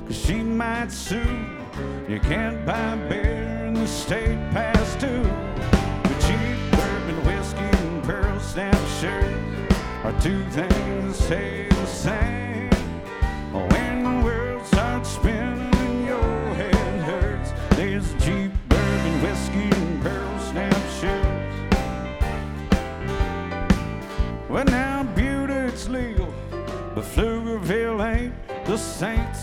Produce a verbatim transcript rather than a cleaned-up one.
'cause she might sue. You can't buy beer in the state pass too. But cheap bourbon, whiskey, and pearl snap shirts are two things that stay the same. When the world starts spinning and your head hurts, there's cheap bourbon, whiskey, and pearl snap shirts. Well, now Butte, it's legal, but Pflugerville ain't. The Saints